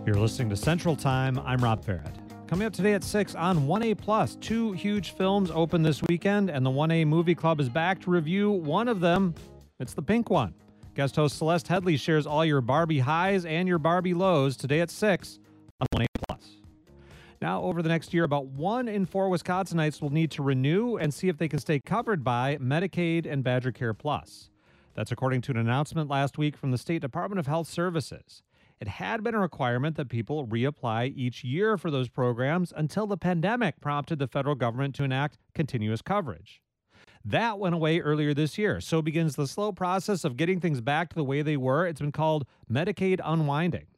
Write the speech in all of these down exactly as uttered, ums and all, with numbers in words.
You're listening to Central Time. I'm Rob Farrett. Coming up today at six on one A Plus, two huge films open this weekend, and the one A Movie Club is back to review one of them. It's the pink one. Guest host Celeste Headley shares all your Barbie highs and your Barbie lows today at six on one A Plus. Now, over the next year, about one in four Wisconsinites will need to renew and see if they can stay covered by Medicaid and Badger Care Plus. That's according to an announcement last week from the State Department of Health Services. It had been a requirement that people reapply each year for those programs until the pandemic prompted the federal government to enact continuous coverage. That went away earlier this year, so begins the slow process of getting things back to the way they were. It's been called Medicaid unwinding.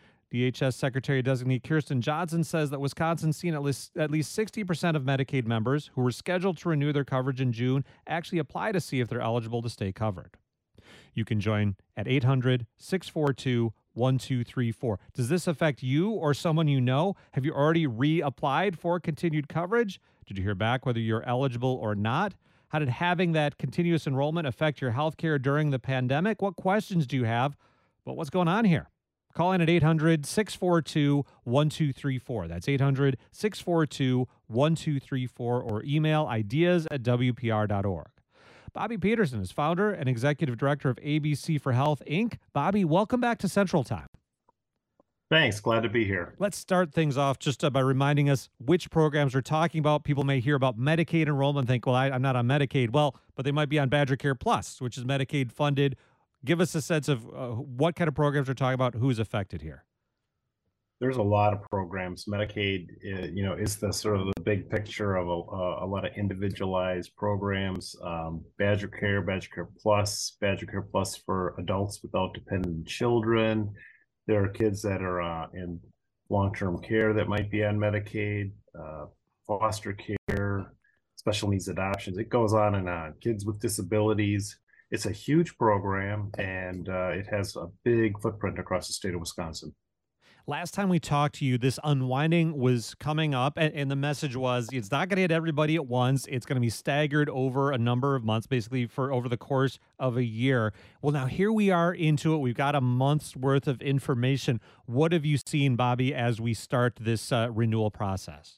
D H S Secretary-designee Kirsten Johnson says that Wisconsin's seen at least, at least sixty percent of Medicaid members who were scheduled to renew their coverage in June actually apply to see if they're eligible to stay covered. You can join at eight hundred, six four two, one two three four. Does this affect you or someone you know? Have you already reapplied for continued coverage? Did you hear back whether you're eligible or not? How did having that continuous enrollment affect your health care during the pandemic? What questions do you have? But what's going on here? Call in at eight hundred, six four two, one two three four. That's eight hundred, six four two, one two three four, or email ideas at w p r dot org. Bobby Peterson is founder and executive director of A B C for Health, Incorporated. Bobby, welcome back to Central Time. Thanks. Glad to be here. Let's start things off just uh, by reminding us which programs we're talking about. People may hear about Medicaid enrollment and think, well, I, I'm not on Medicaid. Well, but they might be on Badger Care Plus, which is Medicaid funded. Give us a sense of uh, what kind of programs we're talking about, who's affected here. There's a lot of programs. Medicaid, uh, you know, is the sort of the big picture of a, a lot of individualized programs. Um, Badger Care, Badger Care Plus, Badger Care Plus for adults without dependent children. There are kids that are uh, in long-term care that might be on Medicaid, uh, foster care, special needs adoptions. It goes on and on. Kids with disabilities. It's a huge program, and uh, it has a big footprint across the state of Wisconsin. Last time we talked to you, this unwinding was coming up, and, and the message was it's not going to hit everybody at once. It's going to be staggered over a number of months, basically for over the course of a year. Well, now here we are into it. We've got a month's worth of information. What have you seen, Bobby, as we start this uh, renewal process?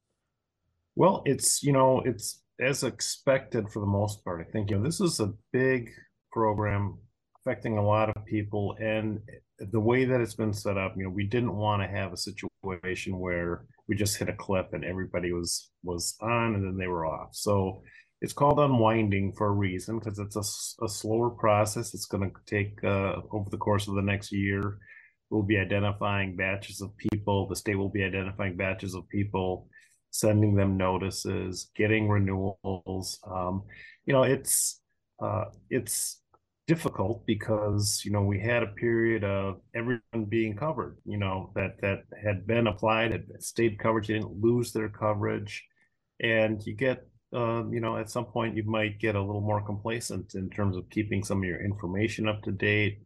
Well, it's, you know, it's as expected for the most part. I think, you know, this is a big program affecting a lot of people, and the way that it's been set up, you know, we didn't want to have a situation where we just hit a cliff and everybody was was on and then they were off. So it's called unwinding for a reason, because it's a, a slower process. It's going to take uh, over the course of the next year. We'll be identifying batches of people. The state will be identifying batches of people, sending them notices, getting renewals. Um, you know, it's uh, it's difficult because, you know, we had a period of everyone being covered, you know, that that had been applied, had stayed covered. You didn't lose their coverage, and you get um, you know, at some point you might get a little more complacent in terms of keeping some of your information up to date,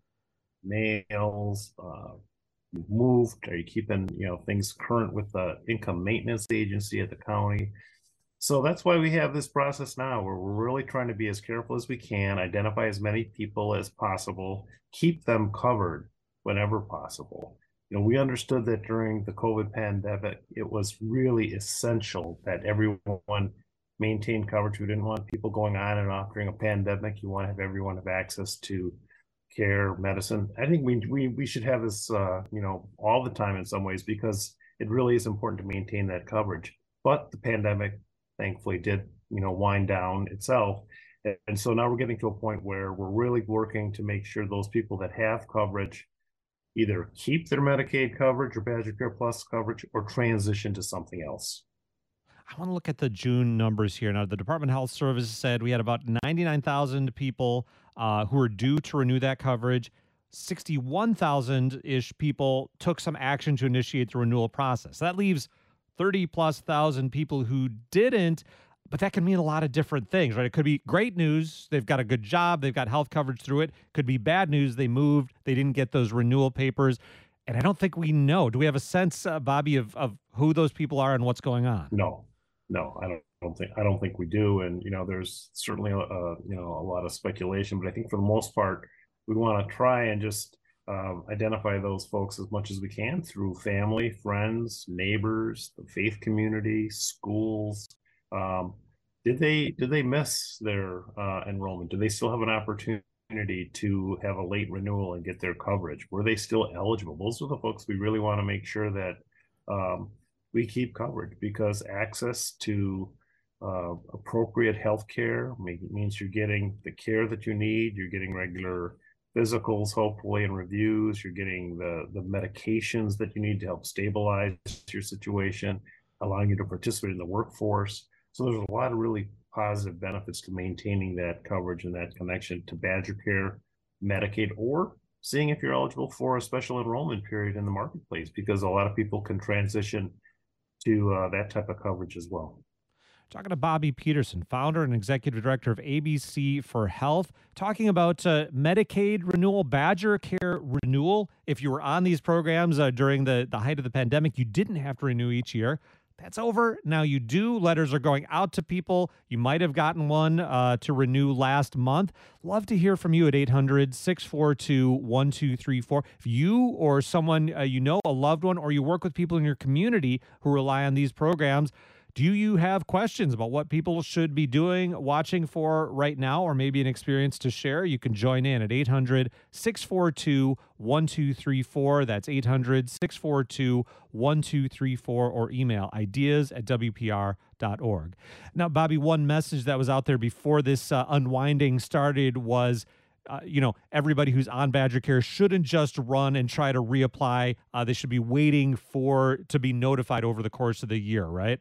mails, uh, you've moved, are you keeping, you know, things current with the income maintenance agency at the county? So that's why we have this process now, where we're really trying to be as careful as we can, identify as many people as possible, keep them covered whenever possible. You know, we understood that during the COVID pandemic, it was really essential that everyone maintain coverage. We didn't want people going on and off during a pandemic. You want to have everyone have access to care, medicine. I think we we we should have this, uh, you know, all the time in some ways, because it really is important to maintain that coverage. But the pandemic, thankfully, did, you know, wind down itself. And so now we're getting to a point where we're really working to make sure those people that have coverage either keep their Medicaid coverage or Badger Care Plus coverage or transition to something else. I want to look at the June numbers here. Now, the Department of Health Services said we had about ninety-nine thousand people uh, who are due to renew that coverage. sixty-one thousand-ish people took some action to initiate the renewal process. That leaves thirty plus thousand people who didn't, but that can mean a lot of different things, right? It could be great news. They've got a good job. They've got health coverage through it. Could be bad news. They moved. They didn't get those renewal papers. And I don't think we know. Do we have a sense, uh, Bobby, of, of who those people are and what's going on? No, no, I don't, don't think, I don't think we do. And, you know, there's certainly, a, a, you know, a lot of speculation, but I think for the most part, we want to try and just um, identify those folks as much as we can through family, friends, neighbors, the faith community, schools. Um, did they did they miss their uh, enrollment? Do they still have an opportunity to have a late renewal and get their coverage? Were they still eligible? Those are the folks we really want to make sure that um, we keep covered, because access to uh, appropriate health care means you're getting the care that you need, you're getting regular physicals, hopefully, and reviews. You're getting the, the medications that you need to help stabilize your situation, allowing you to participate in the workforce. So there's a lot of really positive benefits to maintaining that coverage and that connection to Badger Care, Medicaid, or seeing if you're eligible for a special enrollment period in the marketplace, because a lot of people can transition to uh, that type of coverage as well. Talking to Bobby Peterson, founder and executive director of A B C for Health, talking about uh, Medicaid renewal, Badger Care renewal. If you were on these programs uh, during the, the height of the pandemic, you didn't have to renew each year. That's over. Now you do. Letters are going out to people. You might have gotten one uh, to renew last month. Love to hear from you at eight hundred, six four two, one two three four. If you or someone uh, you know, a loved one, or you work with people in your community who rely on these programs, do you have questions about what people should be doing, watching for right now, or maybe an experience to share? You can join in at eight hundred, six four two, one two three four. That's eight hundred, six four two, one two three four, or email ideas at w p r dot org. Now, Bobby, one message that was out there before this uh, unwinding started was, Uh, you know, everybody who's on Badger Care shouldn't just run and try to reapply. Uh, they should be waiting for to be notified over the course of the year, right?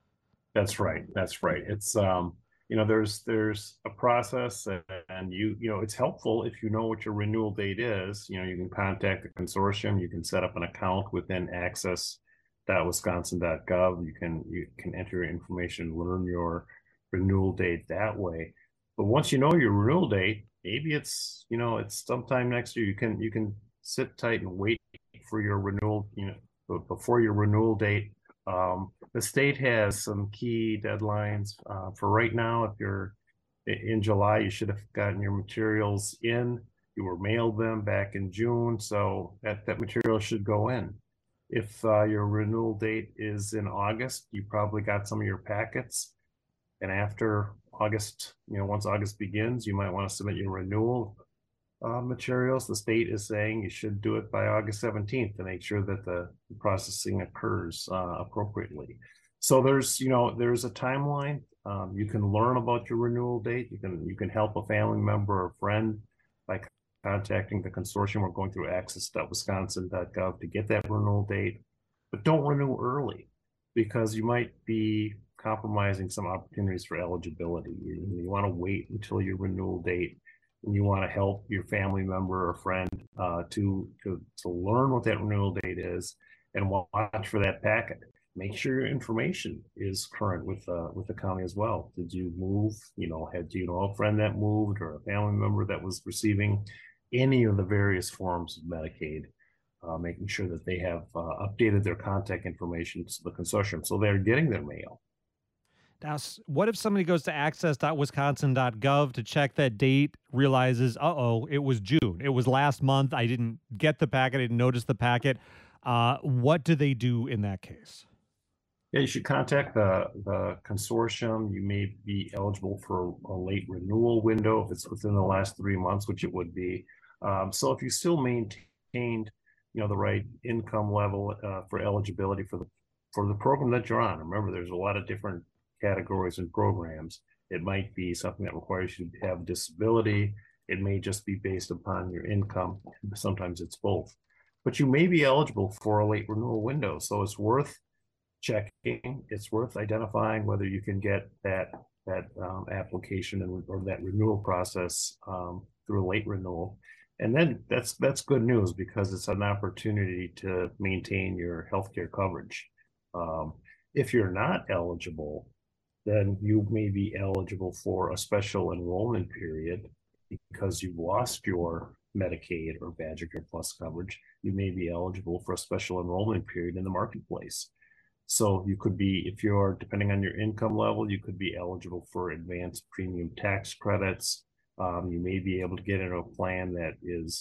That's right. That's right. It's um, you know, there's there's a process, and you you know, it's helpful if you know what your renewal date is. You know, you can contact the consortium. You can set up an account within access dot wisconsin dot gov. You can you can enter your information, learn your renewal date that way. But once you know your renewal date, maybe it's you know it's sometime next year. You can you can sit tight and wait for your renewal. You know, before your renewal date. Um, the state has some key deadlines uh, for right now. If you're in July, you should have gotten your materials in. You were mailed them back in June, so that, that material should go in. If uh, your renewal date is in August, you probably got some of your packets. And after August, you know, once August begins, you might want to submit your renewal uh, materials. The state is saying you should do it by August seventeenth to make sure that the processing occurs uh, appropriately. So there's, you know, there's a timeline. Um, you can learn about your renewal date. You can you can help a family member or friend by contacting the consortium or going through access dot wisconsin dot gov to get that renewal date. But don't renew early, because you might be compromising some opportunities for eligibility. You, you want to wait until your renewal date, and you want to help your family member or friend uh, to, to to learn what that renewal date is and watch for that packet. Make sure your information is current with uh, with the county as well. Did you move? You know, had you know a friend that moved or a family member that was receiving any of the various forms of Medicaid? Uh, making sure that they have uh, updated their contact information to the consortium so they're getting their mail. Now, what if somebody goes to access dot wisconsin dot gov to check that date, realizes, uh-oh, it was June. It was last month. I didn't get the packet. I didn't notice the packet. Uh, what do they do in that case? Yeah, you should contact the, the consortium. You may be eligible for a late renewal window if it's within the last three months, which it would be. Um, so if you still maintained, you know, the right income level uh, for eligibility for the for the program that you're on. Remember, there's a lot of different categories and programs. It might be something that requires you to have disability. It may just be based upon your income. Sometimes it's both. But you may be eligible for a late renewal window. So it's worth checking. It's worth identifying whether you can get that that um, application and or that renewal process um, through a late renewal. And then that's that's good news, because it's an opportunity to maintain your healthcare coverage. Um, if you're not eligible, then you may be eligible for a special enrollment period because you've lost your Medicaid or Badger Care Plus coverage. You may be eligible for a special enrollment period in the marketplace. So you could be, if you're, depending on your income level, you could be eligible for advanced premium tax credits. Um, you may be able to get into a plan that is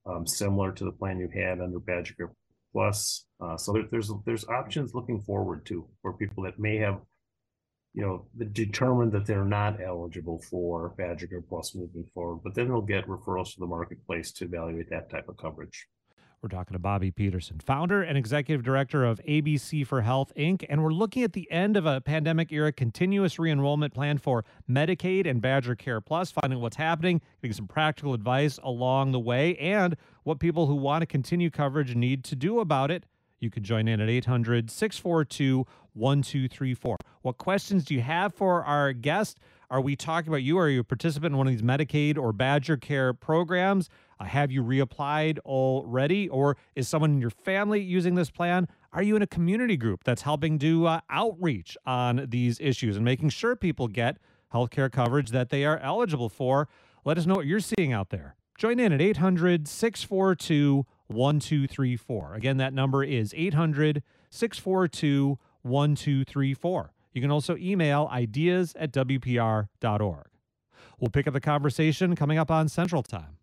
um, similar to the plan you had under Badger Care Plus. Uh, so there, there's there's options looking forward to for people that may have, you know, determined that they're not eligible for Badger Care Plus moving forward, but then they'll get referrals to the marketplace to evaluate that type of coverage. We're talking to Bobby Peterson, founder and executive director of A B C for Health, Incorporated. And we're looking at the end of a pandemic era continuous re-enrollment plan for Medicaid and Badger Care Plus, finding what's happening, getting some practical advice along the way, and what people who want to continue coverage need to do about it. You can join in at eight hundred, six four two, one two three four. What questions do you have for our guest? Are we talking about you? Are you a participant in one of these Medicaid or Badger Care programs? Uh, have you reapplied already? Or is someone in your family using this plan? Are you in a community group that's helping do uh, outreach on these issues and making sure people get healthcare coverage that they are eligible for? Let us know what you're seeing out there. Join in at eight hundred, six four two, one two three four. Again, that number is eight hundred, six four two, one two three four. You can also email ideas at W P R dot org. We'll pick up the conversation coming up on Central Time.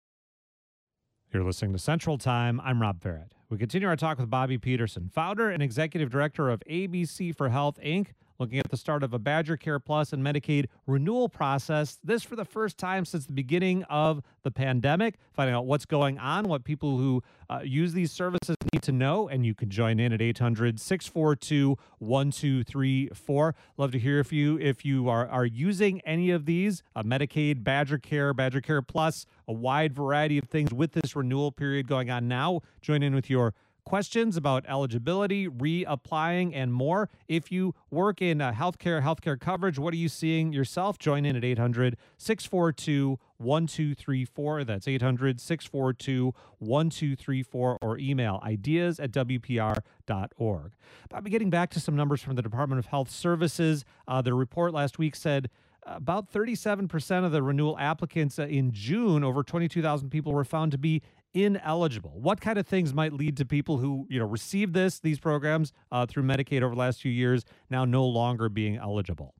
You're listening to Central Time. I'm Rob Barrett. We continue our talk with Bobby Peterson, founder and executive director of A B C for Health, Incorporated, looking at the start of a Badger Care Plus and Medicaid renewal process. This for the first time since the beginning of the pandemic, finding out what's going on, what people who uh, use these services need to know. And you can join in at eight hundred, six four two, one two three four. Love to hear if you if you are, are using any of these, uh, Medicaid, Badger Care, Badger Care Plus, a wide variety of things with this renewal period going on now. Join in with your questions about eligibility, reapplying, and more. If you work in uh, healthcare, healthcare coverage, what are you seeing yourself? Join in at eight hundred, six four two, one two three four. That's eight hundred, six four two, one two three four, or email ideas at W P R dot org. Bobby, getting back to some numbers from the Department of Health Services, uh, the report last week said about thirty-seven percent of the renewal applicants uh, in June, over twenty-two thousand people, were found to be ineligible. What kind of things might lead to people who, you know, received this, these programs uh, through Medicaid over the last few years, now no longer being eligible?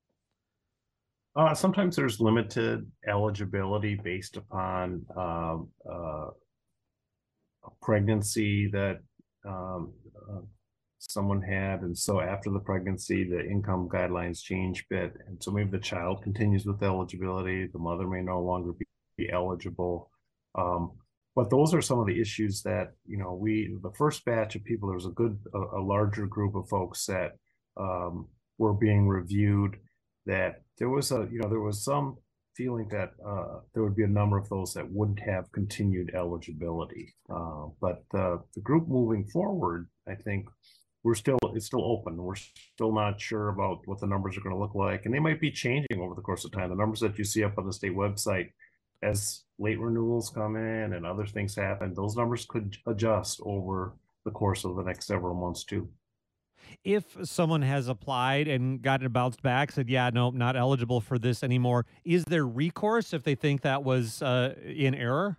Uh, sometimes there's limited eligibility based upon um, uh, a pregnancy that um, uh, someone had. And so after the pregnancy, the income guidelines change a bit. And so maybe the child continues with eligibility. The mother may no longer be, be eligible. Um, But those are some of the issues that, you know, we, the first batch of people, there was a good, a, a larger group of folks that um, were being reviewed, that there was a, you know, there was some feeling that uh, there would be a number of those that wouldn't have continued eligibility. Uh, but uh, the group moving forward, I think we're still, it's still open. We're still not sure about what the numbers are going to look like. And they might be changing over the course of time. The numbers that you see up on the state website, as late renewals come in and other things happen, those numbers could adjust over the course of the next several months too. If someone has applied and gotten bounced back, said, yeah, no, not eligible for this anymore, is there recourse if they think that was uh, in error?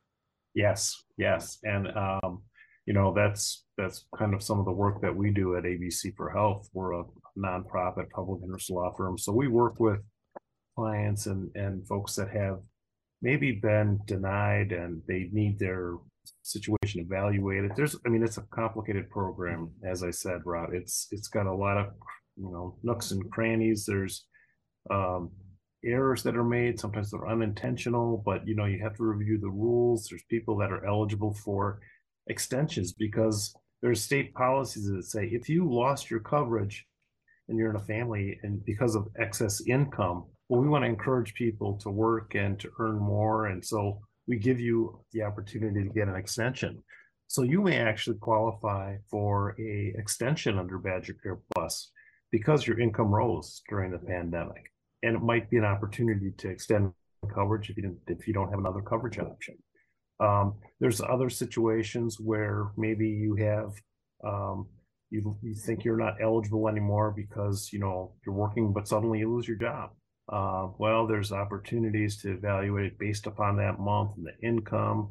Yes, yes. And, um, you know, that's that's kind of some of the work that we do at A B C for Health. We're a nonprofit public interest law firm. So we work with clients and, and folks that have maybe been denied and they need their situation evaluated. There's, I mean, it's a complicated program, as I said, Rob. It's it's got a lot of, you know, nooks and crannies. There's um, errors that are made. Sometimes they're unintentional, but you know, you have to review the rules. There's people that are eligible for extensions because there's state policies that say if you lost your coverage and you're in a family and because of excess income, well, we want to encourage people to work and to earn more. And so we give you the opportunity to get an extension. So you may actually qualify for a extension under Badger Care Plus because your income rose during the pandemic. And it might be an opportunity to extend coverage if you didn't, if you don't have another coverage option. Um, there's other situations where maybe you have um, you, you think you're not eligible anymore because you know you're working, but suddenly you lose your job. Uh, well, there's opportunities to evaluate it based upon that month and the income.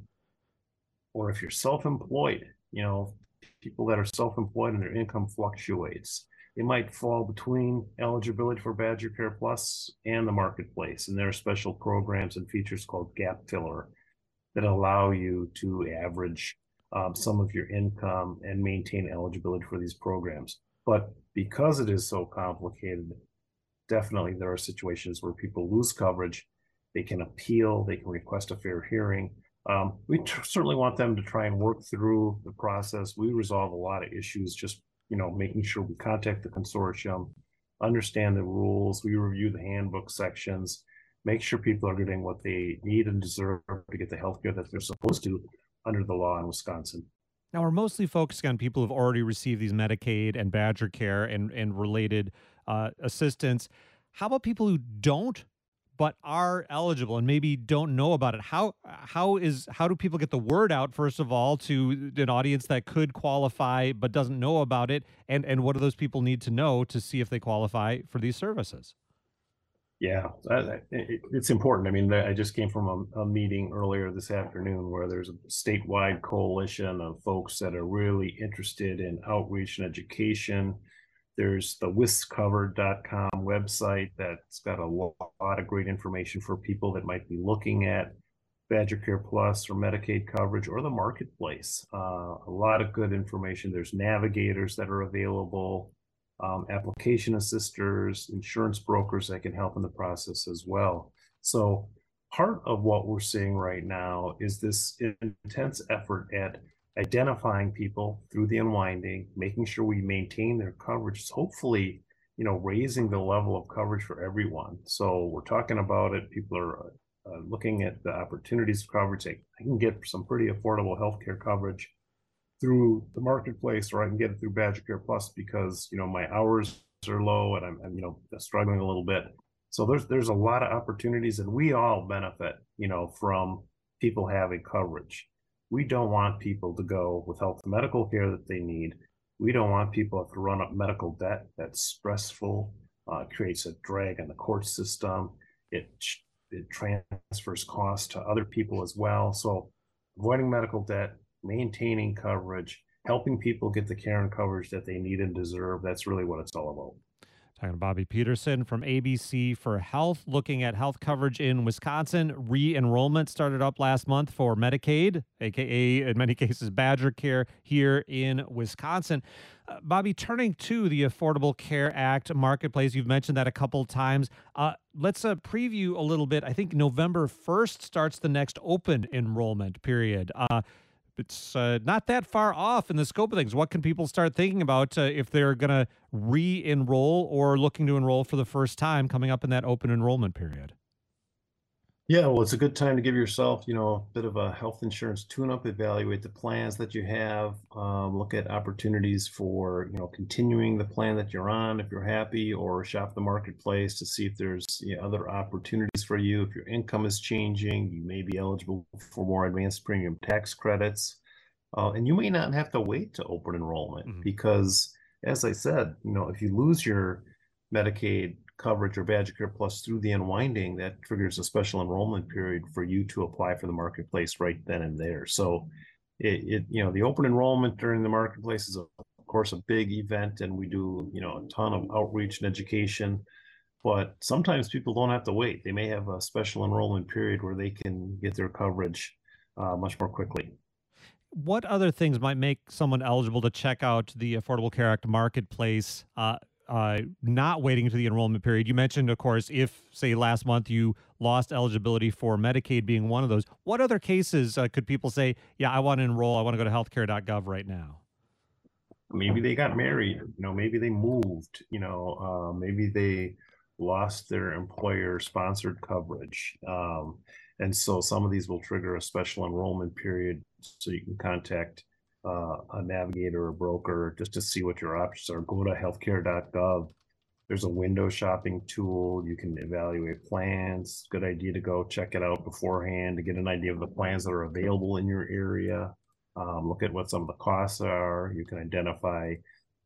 Or if you're self-employed, you know, people that are self-employed and their income fluctuates, they might fall between eligibility for Badger Care Plus and the marketplace. And there are special programs and features called Gap Filler that allow you to average um, some of your income and maintain eligibility for these programs. But because it is so complicated, definitely there are situations where people lose coverage. They can appeal, they can request a fair hearing. Um, we certainly want them to try and work through the process. We resolve a lot of issues, just, you know, making sure we contact the consortium, understand the rules, we review the handbook sections, make sure people are getting what they need and deserve to get the health care that they're supposed to under the law in Wisconsin. Now, we're mostly focusing on people who've already received these Medicaid and Badger Care and, and related uh, assistance. How about people who don't but are eligible and maybe don't know about it? How how is how do people get the word out, first of all, to an audience that could qualify but doesn't know about it? And and what do those people need to know to see if they qualify for these services? Yeah, it, it's important. I mean, I just came from a, a meeting earlier this afternoon where there's a statewide coalition of folks that are really interested in outreach and education. There's the wiscover dot com website that's got a lot of great information for people that might be looking at Badger Care Plus or Medicaid coverage or the marketplace. Uh, a lot of good information. There's navigators that are available, um, application assisters, insurance brokers that can help in the process as well. So part of what we're seeing right now is this intense effort at identifying people through the unwinding, making sure we maintain their coverage, hopefully, you know, raising the level of coverage for everyone. So we're talking about it. People are uh, looking at the opportunities of coverage. I can get some pretty affordable healthcare coverage through the marketplace, or I can get it through Badger Care Plus because, you know, my hours are low and I'm, I'm, you know, struggling a little bit. So there's there's a lot of opportunities, and we all benefit, you know, from people having coverage. We don't want people to go without the medical care that they need. We don't want people to run up medical debt. That's stressful, uh, creates a drag on the court system. It, it transfers costs to other people as well. So avoiding medical debt, maintaining coverage, helping people get the care and coverage that they need and deserve. That's really what it's all about. Talking to Bobby Peterson from A B C for Health, looking at health coverage in Wisconsin. Re-enrollment started up last month for Medicaid, aka in many cases Badger Care, here in Wisconsin. Uh, Bobby, turning to the Affordable Care Act marketplace, you've mentioned that a couple times. Uh, let's uh, preview a little bit. I think November first starts the next open enrollment period. Uh, it's uh, not that far off in the scope of things. What can people start thinking about uh, if they're going to re-enroll or looking to enroll for the first time coming up in that open enrollment period? Yeah, well, it's a good time to give yourself, you know, a bit of a health insurance tune-up, evaluate the plans that you have, um, look at opportunities for, you know, continuing the plan that you're on if you're happy, or shop the marketplace to see if there's, you know, other opportunities for you. If your income is changing, you may be eligible for more advanced premium tax credits. Uh, and you may not have to wait to open enrollment mm-hmm. because, as I said, you know, if you lose your Medicaid coverage or Badger Care Plus through the unwinding, that triggers a special enrollment period for you to apply for the marketplace right then and there. So it, it you know, the open enrollment during the marketplace is, a, of course, a big event, and we do, you know, a ton of outreach and education. But sometimes people don't have to wait. They may have a special enrollment period where they can get their coverage uh, much more quickly. What other things might make someone eligible to check out the Affordable Care Act marketplace, uh, uh, not waiting to the enrollment period? You mentioned, of course, if, say, last month you lost eligibility for Medicaid being one of those, what other cases uh, could people say, yeah, I want to enroll, I want to go to healthcare dot gov right now? Maybe they got married, you know, maybe they moved, you know, uh, maybe they lost their employer-sponsored coverage. Um, and so some of these will trigger a special enrollment period, so you can contact uh, a navigator or broker just to see what your options are. Go to healthcare dot gov. There's a window shopping tool. You can evaluate plans. Good idea to go check it out beforehand to get an idea of the plans that are available in your area. Um, look at what some of the costs are. You can identify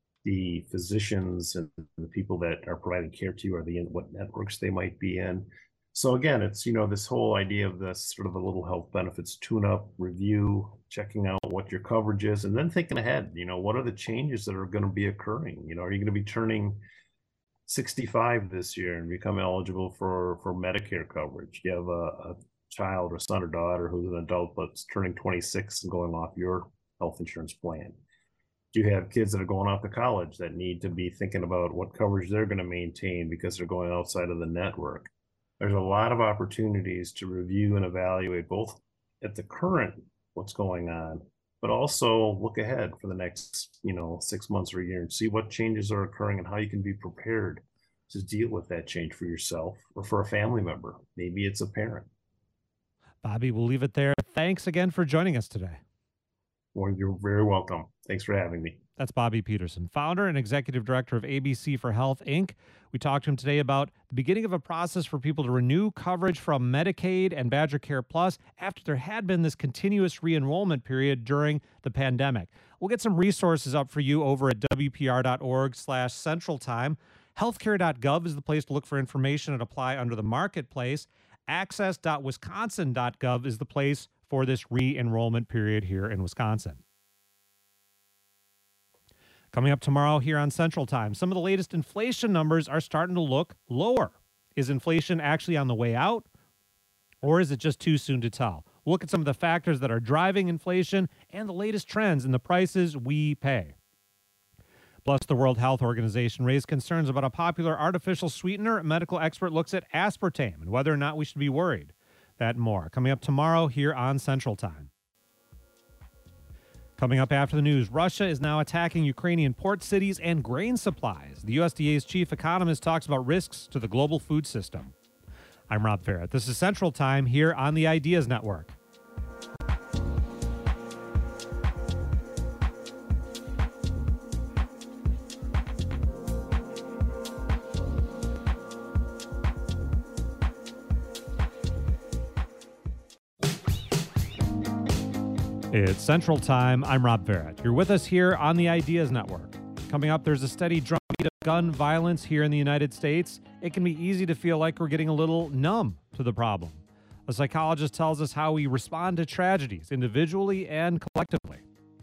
the physicians and the people that are providing care to you, or the what networks they might be in. So again, it's, you know, this whole idea of this sort of a little health benefits tune-up, review, checking out what your coverage is, and then thinking ahead, you know, what are the changes that are going to be occurring? You know, are you going to be turning sixty-five this year and become eligible for, for Medicare coverage? You have a, a child or son or daughter who's an adult but's turning twenty-six and going off your health insurance plan? Do you have kids that are going off to college that need to be thinking about what coverage they're going to maintain because they're going outside of the network? There's a lot of opportunities to review and evaluate both at the current, what's going on, but also look ahead for the next, you know, six months or a year and see what changes are occurring and how you can be prepared to deal with that change for yourself or for a family member. Maybe it's a parent. Bobby, we'll leave it there. Thanks again for joining us today. Well, you're very welcome. Thanks for having me. That's Bobby Peterson, founder and executive director of A B C for Health, Incorporated. We talked to him today about the beginning of a process for people to renew coverage from Medicaid and Badger Care Plus after there had been this continuous re-enrollment period during the pandemic. We'll get some resources up for you over at W P R dot org slash Central Time. Healthcare dot gov is the place to look for information and apply under the marketplace. access dot wisconsin dot gov is the place for this re-enrollment period here in Wisconsin. Coming up tomorrow here on Central Time, some of the latest inflation numbers are starting to look lower. Is inflation actually on the way out, or is it just too soon to tell? We'll look at some of the factors that are driving inflation and the latest trends in the prices we pay. Plus, the World Health Organization raised concerns about a popular artificial sweetener. A medical expert looks at aspartame and whether or not we should be worried. That and more coming up tomorrow here on Central Time. Coming up after the news, Russia is now attacking Ukrainian port cities and grain supplies. The U S D A's chief economist talks about risks to the global food system. I'm Rob Ferrett. This is Central Time here on the Ideas Network. It's Central Time. I'm Rob Barrett. You're with us here on the Ideas Network. Coming up, there's a steady drumbeat of gun violence here in the United States. It can be easy to feel like we're getting a little numb to the problem. A psychologist tells us how we respond to tragedies individually and collectively.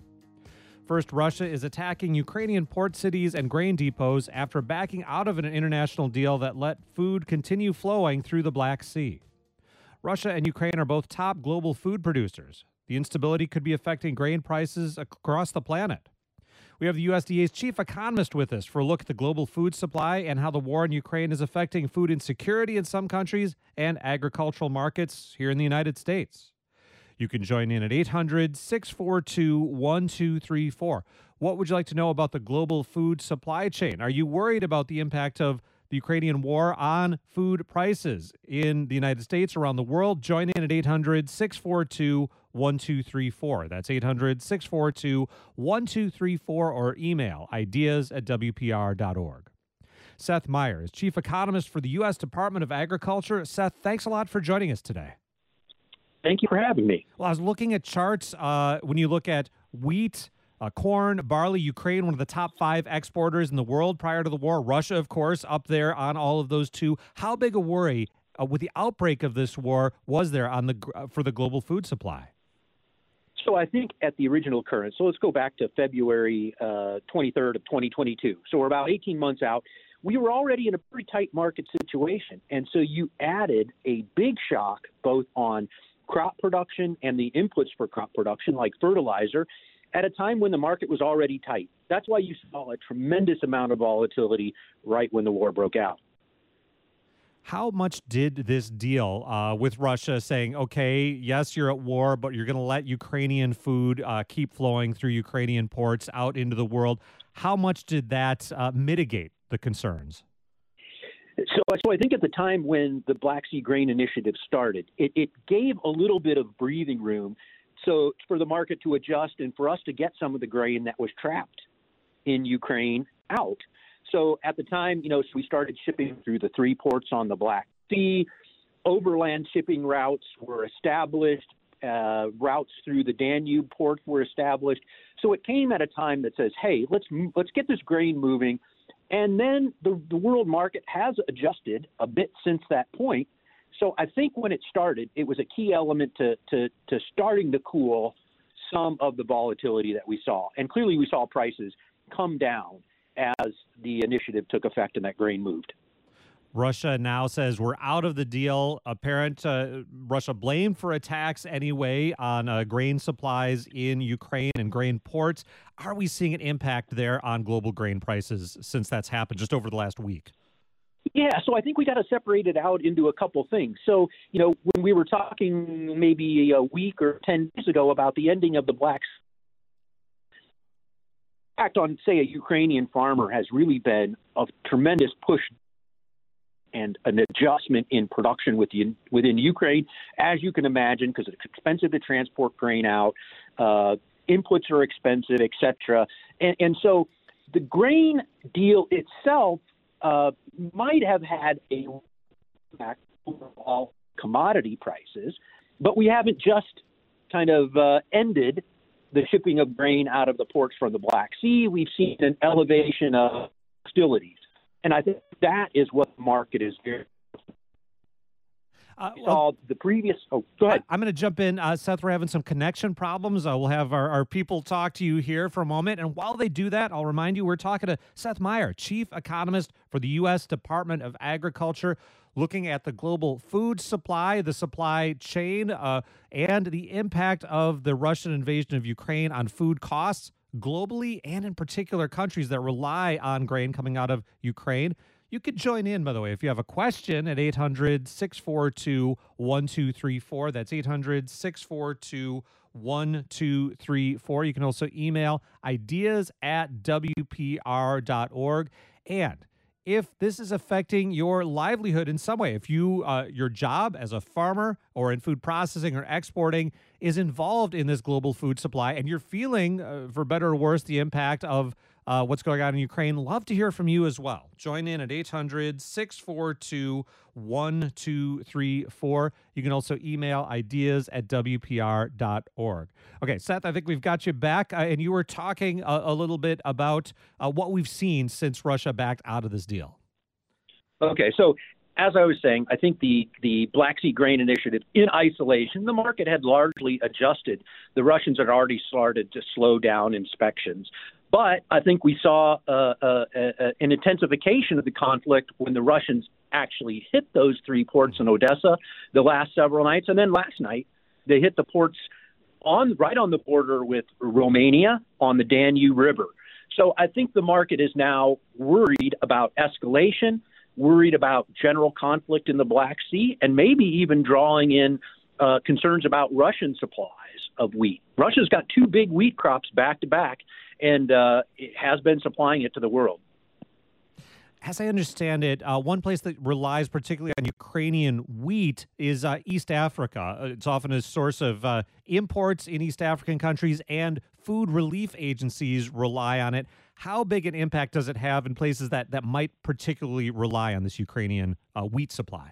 First, Russia is attacking Ukrainian port cities and grain depots after backing out of an international deal that let food continue flowing through the Black Sea. Russia and Ukraine are both top global food producers. The instability could be affecting grain prices across the planet. We have the U S D A's chief economist with us for a look at the global food supply and how the war in Ukraine is affecting food insecurity in some countries and agricultural markets here in the United States. You can join in at eight hundred, six four two, one two three four. What would you like to know about the global food supply chain? Are you worried about the impact of the Ukrainian war on food prices in the United States, around the world? Join in at eight hundred, six four two, one two three four. That's eight hundred, six four two, one two three four, or email ideas at W P R dot org. Seth Meyer is chief economist for the U S Department of Agriculture. Seth, thanks a lot for joining us today. Thank you for having me. Well, I was looking at charts. Uh, when you look at wheat, Uh, corn, barley, Ukraine, one of the top five exporters in the world prior to the war. Russia, of course, up there on all of those too. How big a worry uh, with the outbreak of this war was there on the uh, for the global food supply? So I think at the original occurrence, so let's go back to February uh, twenty-third of twenty twenty-two. So we're about eighteen months out. We were already in a pretty tight market situation. And so you added a big shock both on crop production and the inputs for crop production, like fertilizer, at a time when the market was already tight. That's why you saw a tremendous amount of volatility right when the war broke out. How much did this deal uh, with Russia saying, okay, yes, you're at war, but you're going to let Ukrainian food uh, keep flowing through Ukrainian ports out into the world, how much did that uh, mitigate the concerns? So, so I think at the time when the Black Sea Grain Initiative started, it, it gave a little bit of breathing room so for the market to adjust and for us to get some of the grain that was trapped in Ukraine out. So at the time, you know, so we started shipping through the three ports on the Black Sea. Overland shipping routes were established. Uh, routes through the Danube port were established. So it came at a time that says, hey, let's let's get this grain moving. And then the, the world market has adjusted a bit since that point. So I think when it started, it was a key element to, to, to starting to cool some of the volatility that we saw. And clearly we saw prices come down as the initiative took effect and that grain moved. Russia now says we're out of the deal. Apparent uh, Russia blamed for attacks anyway on uh, grain supplies in Ukraine and grain ports. Are we seeing an impact there on global grain prices since that's happened just over the last week? Yeah, so I think we got to separate it out into a couple things. So, you know, when we were talking maybe a week or ten days ago about the ending of the Black Sea, impact on, say, a Ukrainian farmer has really been a tremendous push and an adjustment in production within, within Ukraine, as you can imagine, because it's expensive to transport grain out, uh, inputs are expensive, et cetera. And, and so the grain deal itself uh, might have had a impact on all commodity prices, but we haven't just kind of uh, ended the shipping of grain out of the ports from the Black Sea. We've seen an elevation of hostilities. And I think that is what the market is here. Uh, we saw the previous. Oh, go ahead. I'm going to jump in. Uh, Seth, we're having some connection problems. Uh, we'll have our, our people talk to you here for a moment. And while they do that, I'll remind you, we're talking to Seth Meyer, Chief Economist for the U S Department of Agriculture, looking at the global food supply, the supply chain, uh, and the impact of the Russian invasion of Ukraine on food costs globally and in particular countries that rely on grain coming out of Ukraine. You could join in, by the way, if you have a question at eight hundred, six four two, one two three four. That's eight hundred, six four two, one two three four. You can also email ideas at W P R dot org. And if this is affecting your livelihood in some way, if you uh, your job as a farmer or in food processing or exporting is involved in this global food supply and you're feeling, uh, for better or worse, the impact of uh, what's going on in Ukraine, love to hear from you as well. Join in at eight hundred, six four two, one two three four. You can also email ideas at W P R dot org. Okay, Seth, I think we've got you back, uh, and you were talking a, a little bit about uh, what we've seen since Russia backed out of this deal. Okay, so as I was saying, I think the, the Black Sea Grain Initiative in isolation, the market had largely adjusted. The Russians had already started to slow down inspections. But I think we saw uh, uh, uh, an intensification of the conflict when the Russians actually hit those three ports in Odessa the last several nights. And then last night, they hit the ports on right on the border with Romania on the Danube River. So I think the market is now worried about escalation, worried about general conflict in the Black Sea, and maybe even drawing in uh, concerns about Russian supplies of wheat. Russia's got two big wheat crops back to back, and uh, it has been supplying it to the world. As I understand it, uh, one place that relies particularly on Ukrainian wheat is uh, East Africa. It's often a source of uh, imports in East African countries, and food relief agencies rely on it. How big an impact does it have in places that, that might particularly rely on this Ukrainian uh, wheat supply?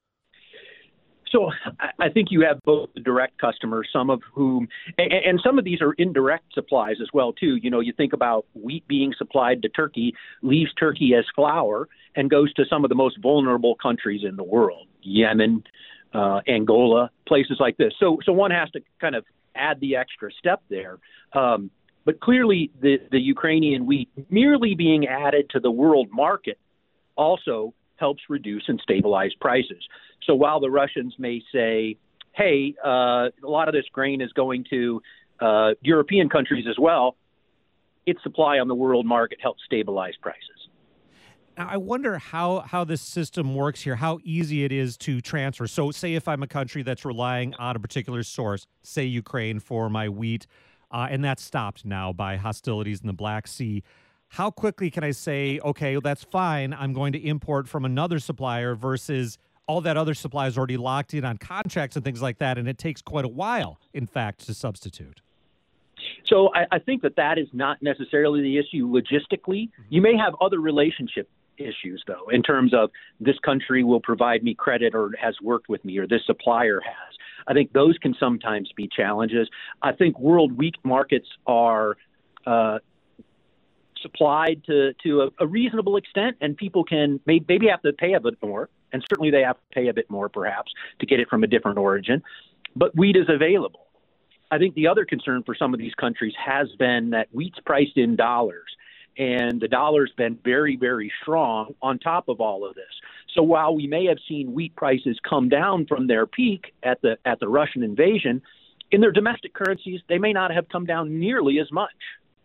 So I think you have both the direct customers, some of whom, and, and some of these are indirect supplies as well, too. You know, you think about wheat being supplied to Turkey, leaves Turkey as flour, and goes to some of the most vulnerable countries in the world, Yemen, uh, Angola, places like this. So, so one has to kind of add the extra step there. Um, but clearly, the, the Ukrainian wheat merely being added to the world market also helps reduce and stabilize prices. So while the Russians may say, hey, uh, a lot of this grain is going to uh, European countries as well, its supply on the world market helps stabilize prices. Now, I wonder how, how this system works here, how easy it is to transfer. So say if I'm a country that's relying on a particular source, say Ukraine for my wheat, uh, and that's stopped now by hostilities in the Black Sea, how quickly can I say, okay, well, that's fine, I'm going to import from another supplier versus all that other supply is already locked in on contracts and things like that, and it takes quite a while, in fact, to substitute? So I, I think that that is not necessarily the issue logistically. You may have other relationship issues, though, in terms of this country will provide me credit or has worked with me or this supplier has. I think those can sometimes be challenges. I think world wheat markets are uh, supplied to, to a, a reasonable extent, and people can may, maybe have to pay a bit more, and certainly they have to pay a bit more, perhaps, to get it from a different origin. But wheat is available. I think the other concern for some of these countries has been that wheat's priced in dollars, and the dollar's been very, very strong on top of all of this. So while we may have seen wheat prices come down from their peak at the at the Russian invasion, in their domestic currencies, they may not have come down nearly as much.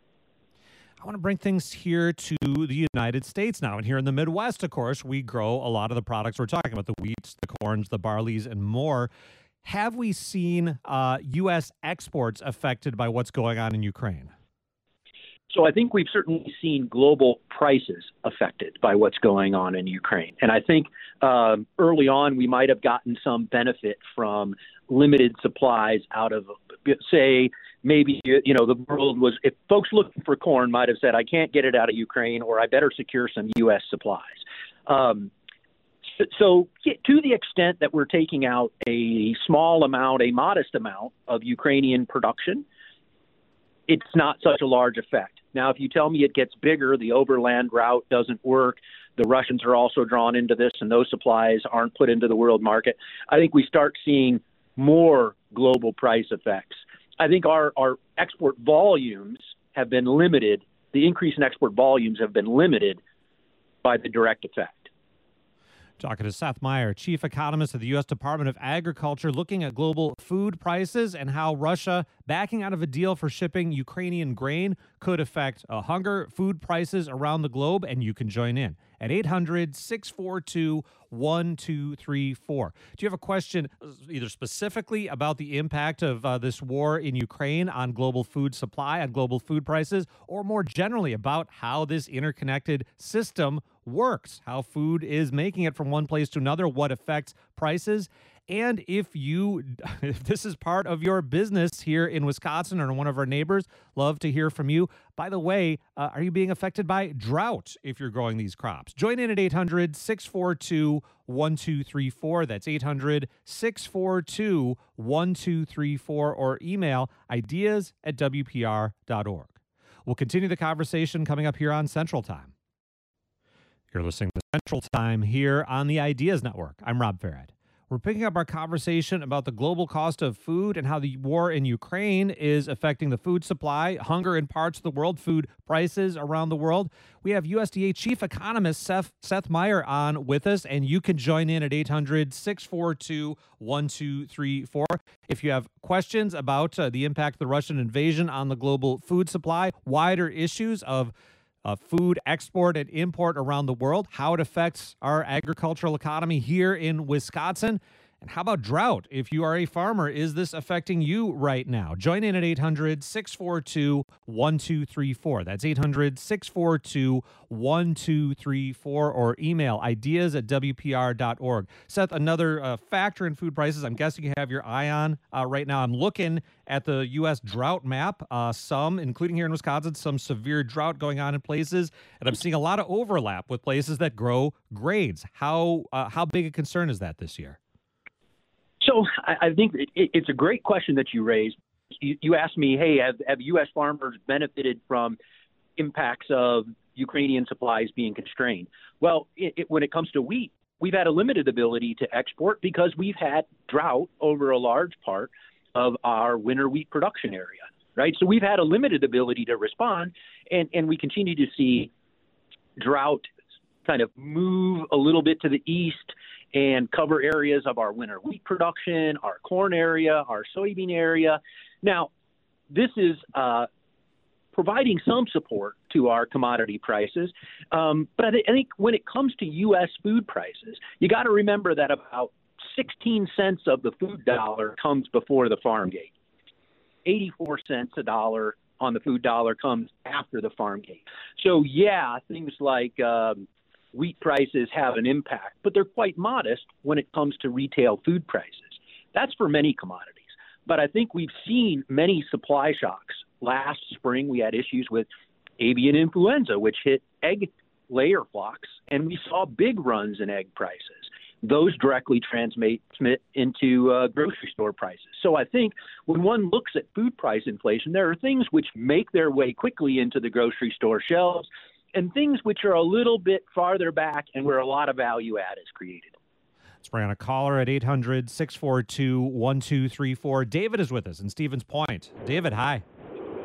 I want to bring things here to the United States now. And here in the Midwest, of course, we grow a lot of the products we're talking about, the wheats, the corns, the barleys, and more. Have we seen uh, U S exports affected by what's going on in Ukraine? So I think we've certainly seen global prices affected by what's going on in Ukraine. And I think um, early on we might have gotten some benefit from limited supplies out of, say, maybe, you know, the world was, if folks looking for corn might have said, I can't get it out of Ukraine, or I better secure some U S supplies. Um, so to the extent that we're taking out a small amount, a modest amount of Ukrainian production, it's not such a large effect. Now, if you tell me it gets bigger, the overland route doesn't work, the Russians are also drawn into this, and those supplies aren't put into the world market, I think we start seeing more global price effects. I think our, our export volumes have been limited. The increase in export volumes have been limited by the direct effect. Talking to Seth Meyer, chief economist of the U S Department of Agriculture, looking at global food prices and how Russia backing out of a deal for shipping Ukrainian grain could affect uh, hunger, food prices around the globe, and you can join in at eight hundred, six four two, one two three four. Do you have a question either specifically about the impact of uh, this war in Ukraine on global food supply, on global food prices, or more generally about how this interconnected system works, how food is making it from one place to another, what affects prices? And if you, if this is part of your business here in Wisconsin or one of our neighbors, love to hear from you. By the way, uh, are you being affected by drought if you're growing these crops? Join in at eight hundred, six four two, one two three four. That's eight hundred, six four two, one two three four, or email ideas at W P R dot org. We'll continue the conversation coming up here on Central Time. You're listening to Central Time here on the Ideas Network. I'm Rob Farad. We're picking up our conversation about the global cost of food and how the war in Ukraine is affecting the food supply, hunger in parts of the world, food prices around the world. We have U S D A Chief Economist Seth, Seth Meyer on with us, and you can join in at eight hundred, six four two, one two three four. If you have questions about uh, the impact of the Russian invasion on the global food supply, wider issues of Uh, food export and import around the world, how it affects our agricultural economy here in Wisconsin, and how about drought? If you are a farmer, is this affecting you right now? Join in at eight hundred, six four two, one two three four. That's eight hundred, six four two, one two three four, or email ideas at W P R dot org. Seth, another uh, factor in food prices I'm guessing you have your eye on uh, right now. I'm looking at the U S drought map, uh, some, including here in Wisconsin, some severe drought going on in places, and I'm seeing a lot of overlap with places that grow grains. How uh, how big a concern is that this year? So I, I think it, it's a great question that you raised. You, you asked me, hey, have, have U S farmers benefited from impacts of Ukrainian supplies being constrained? Well, it, it, when it comes to wheat, we've had a limited ability to export because we've had drought over a large part of our winter wheat production area, right? So we've had a limited ability to respond, and, and we continue to see drought kind of move a little bit to the east and cover areas of our winter wheat production, our corn area, our soybean area. Now, this is uh, providing some support to our commodity prices. Um, but I, th- I think when it comes to U S food prices, you got to remember that about sixteen cents of the food dollar comes before the farm gate. eighty-four cents a dollar on the food dollar comes after the farm gate. So, yeah, things like um, wheat prices have an impact, but they're quite modest when it comes to retail food prices. That's for many commodities. But I think we've seen many supply shocks. Last spring, we had issues with avian influenza, which hit egg layer flocks, and we saw big runs in egg prices. Those directly transmit into uh, grocery store prices. So I think when one looks at food price inflation, there are things which make their way quickly into the grocery store shelves and things which are a little bit farther back and where a lot of value add is created. Let's bring on a caller at eight hundred, six four two, one two three four. David is with us in Stevens Point. David, hi.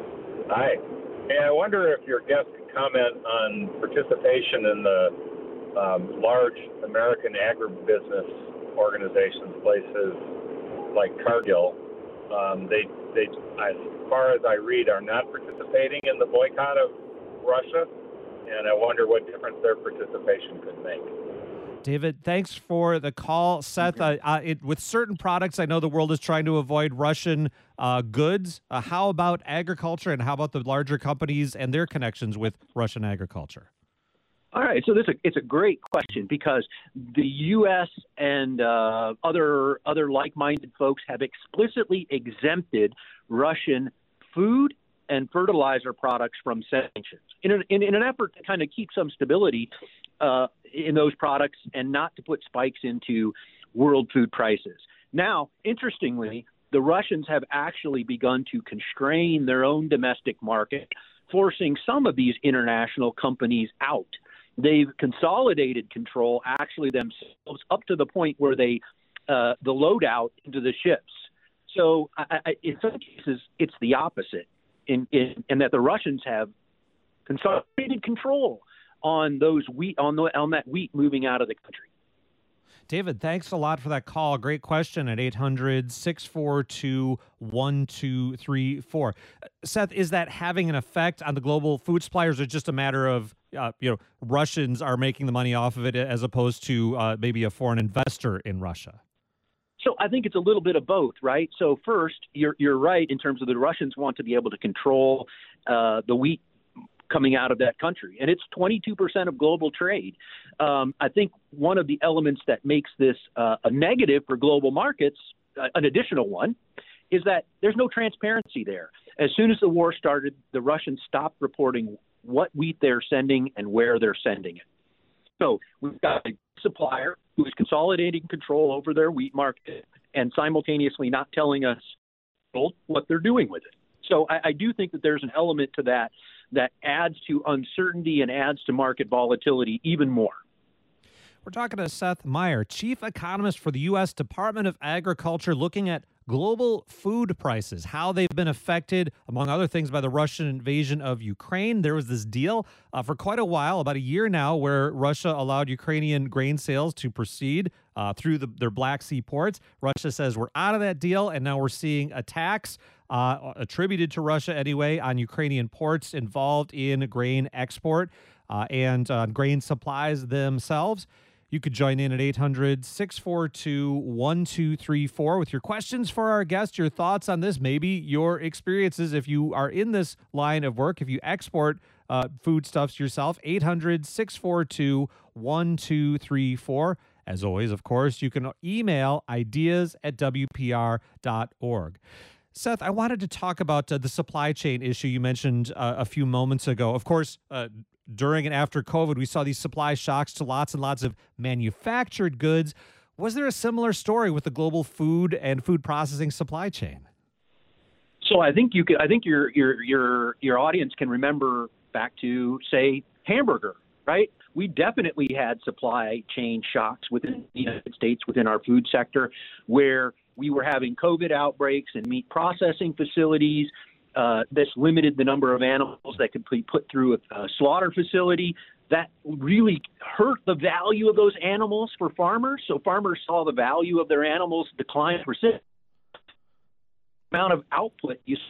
Hi. Hey, I wonder if your guest could comment on participation in the um, large American agribusiness organizations, places like Cargill, um, they, they, as far as I read, are not participating in the boycott of Russia, and I wonder what difference their participation could make. David, thanks for the call. Seth, uh, uh, it, with certain products, I know the world is trying to avoid Russian uh, goods. Uh, how about agriculture, and how about the larger companies and their connections with Russian agriculture? All right, so this is a, it's a great question, because the U S and uh, other other like-minded folks have explicitly exempted Russian food and fertilizer products from sanctions in an, in, in an effort to kind of keep some stability uh, in those products and not to put spikes into world food prices. Now, interestingly, the Russians have actually begun to constrain their own domestic market, forcing some of these international companies out. They've consolidated control actually themselves up to the point where they uh, the loadout into the ships. So I, I, in some cases, it's the opposite, in, in, in that the Russians have consolidated control on those wheat on the on that wheat moving out of the country. David, thanks a lot for that call. Great question at eight hundred, six four two, one two three four. Seth, is that having an effect on the global food suppliers, or just a matter of, uh, you know, Russians are making the money off of it as opposed to uh, maybe a foreign investor in Russia? So I think it's a little bit of both, right? So first, you're you're right in terms of the Russians want to be able to control uh, the wheat coming out of that country, and it's twenty-two percent of global trade. Um, I think one of the elements that makes this uh, a negative for global markets, uh, an additional one, is that there's no transparency there. As soon as the war started, the Russians stopped reporting what wheat they're sending and where they're sending it. So we've got a supplier who is consolidating control over their wheat market and simultaneously not telling us what they're doing with it. So I, I do think that there's an element to that that adds to uncertainty and adds to market volatility even more. We're talking to Seth Meyer, chief economist for the U S Department of Agriculture, looking at global food prices, how they've been affected, among other things, by the Russian invasion of Ukraine. There was this deal uh, for quite a while, about a year now, where Russia allowed Ukrainian grain sales to proceed uh, through the, their Black Sea ports. Russia says we're out of that deal, and now we're seeing attacks uh, attributed to Russia anyway on Ukrainian ports involved in grain export uh, and uh, grain supplies themselves. You could join in at eight hundred, six four two, one two three four with your questions for our guest, your thoughts on this, maybe your experiences if you are in this line of work, if you export uh, foodstuffs yourself. eight hundred, six four two, one two three four. As always, of course, you can email ideas at w p r dot org. Seth, I wanted to talk about uh, the supply chain issue you mentioned uh, a few moments ago. Of course, uh, during and after COVID, we saw these supply shocks to lots and lots of manufactured goods. Was there a similar story with the global food and food processing supply chain? So I think you could. I think your your your your audience can remember back to, say, hamburger, right? We definitely had supply chain shocks within the United States, within our food sector, where we were having COVID outbreaks in meat processing facilities. Uh, this limited the number of animals that could be put through a, a slaughter facility. That really hurt the value of those animals for farmers. So farmers saw the value of their animals decline precipitously. Amount of output you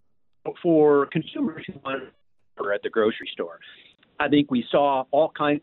for consumers who wanted at the grocery store. I think we saw all kinds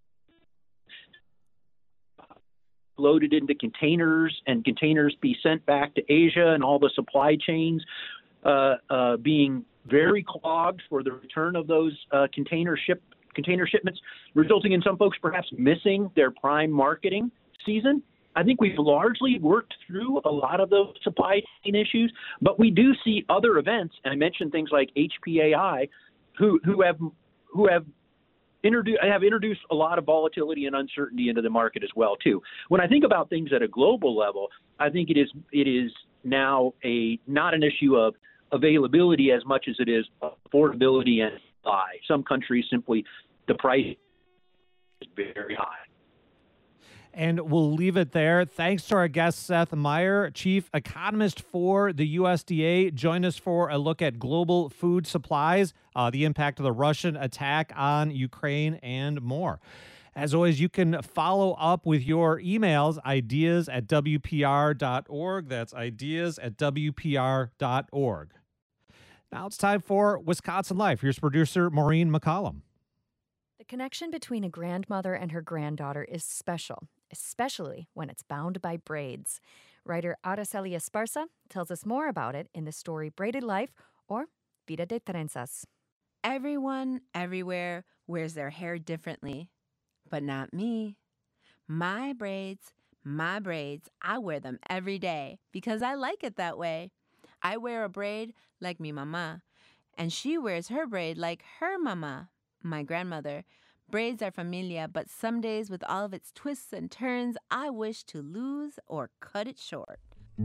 loaded into containers, and containers be sent back to Asia, and all the supply chains uh, uh, being very clogged for the return of those uh, container ship container shipments, resulting in some folks perhaps missing their prime marketing season. I think we've largely worked through a lot of those supply chain issues, but we do see other events, and I mentioned things like H P A I, who who have who have introduced have introduced a lot of volatility and uncertainty into the market as well too. When I think about things at a global level, I think it is it is now a not an issue of availability as much as it is affordability and supply. Some countries simply the price is very high. And we'll leave it there. Thanks to our guest, Seth Meyer, chief economist for the U S D A. Join us for a look at global food supplies, uh, the impact of the Russian attack on Ukraine, and more. As always, you can follow up with your emails, ideas at W P R dot org. That's ideas at W P R dot org. Now it's time for Wisconsin Life. Here's producer Maureen McCollum. The connection between a grandmother and her granddaughter is special, especially when it's bound by braids. Writer Araceli Esparza tells us more about it in the story Braided Life, or Vida de Trenzas. Everyone, everywhere, wears their hair differently. But not me. My braids, my braids, I wear them every day because I like it that way. I wear a braid like mi mama, and she wears her braid like her mama, my grandmother. Braids are familia, but some days with all of its twists and turns, I wish to lose or cut it short.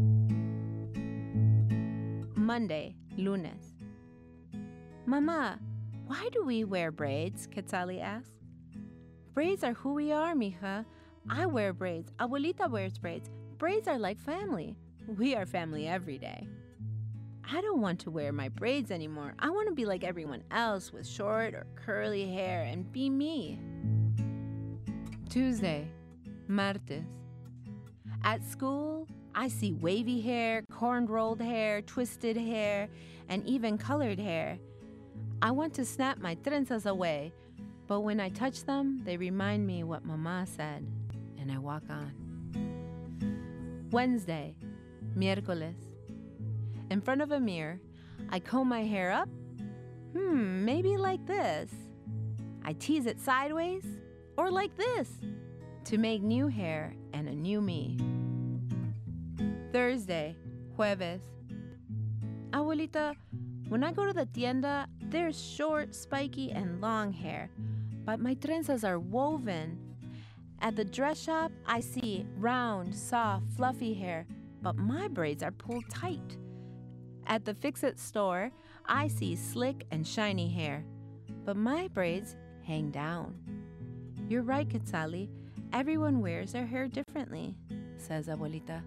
Monday, lunes. Mama, why do we wear braids? Quetzali asks. Braids are who we are, mija. I wear braids. Abuelita wears braids. Braids are like family. We are family every day. I don't want to wear my braids anymore. I want to be like everyone else with short or curly hair and be me. Tuesday, martes. At school, I see wavy hair, corn-rolled hair, twisted hair, and even colored hair. I want to snap my trenzas away, but when I touch them, they remind me what Mama said, and I walk on. Wednesday, miércoles. In front of a mirror, I comb my hair up. Hmm, maybe like this. I tease it sideways, or like this, to make new hair and a new me. Thursday, jueves. Abuelita, when I go to the tienda, there's short, spiky, and long hair, but my trenzas are woven. At the dress shop, I see round, soft, fluffy hair, but my braids are pulled tight. At the Fix-It store, I see slick and shiny hair, but my braids hang down. You're right, Quetzali. Everyone wears their hair differently, says Abuelita.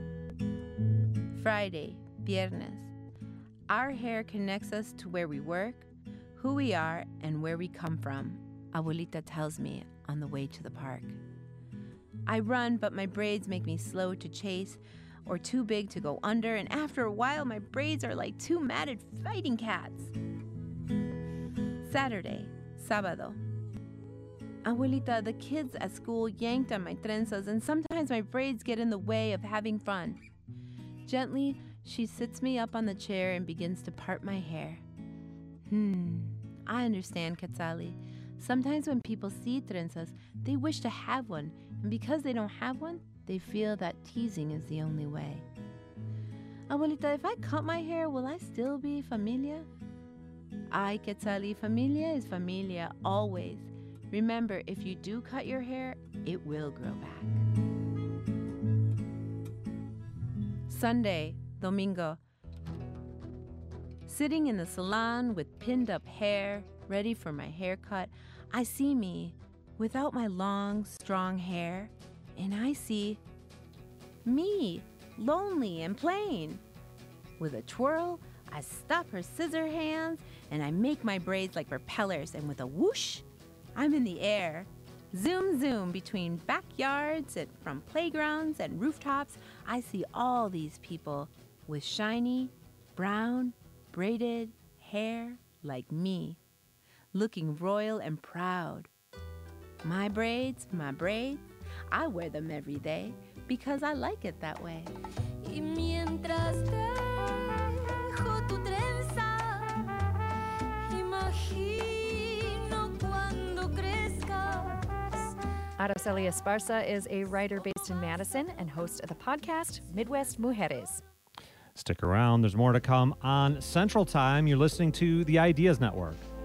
Friday, viernes. Our hair connects us to where we work, who we are, and where we come from, Abuelita tells me on the way to the park. I run, but my braids make me slow to chase or too big to go under, and after a while, my braids are like two matted fighting cats. Saturday, sábado. Abuelita, the kids at school yanked on my trenzas, and sometimes my braids get in the way of having fun. Gently, she sits me up on the chair and begins to part my hair. Hmm, I understand, Quetzali. Sometimes when people see trenzas, they wish to have one, and because they don't have one, they feel that teasing is the only way. Abuelita, if I cut my hair, will I still be familia? Ay, Quetzali, familia is familia always. Remember, if you do cut your hair, it will grow back. Sunday, domingo. Sitting in the salon with pinned up hair, ready for my haircut, I see me without my long, strong hair, and I see me, lonely and plain. With a twirl, I stop her scissor hands, and I make my braids like propellers, and with a whoosh, I'm in the air. Zoom, zoom between backyards and from playgrounds and rooftops, I see all these people with shiny, brown, braided hair like me, looking royal and proud. My braids, my braids, I wear them every day because I like it that way. Y mientras dejo tu trenza, imagino cuando crezcas. Araceli Esparza is a writer based in Madison and host of the podcast Midwest Mujeres. Stick around. There's more to come on Central Time. You're listening to the Ideas Network.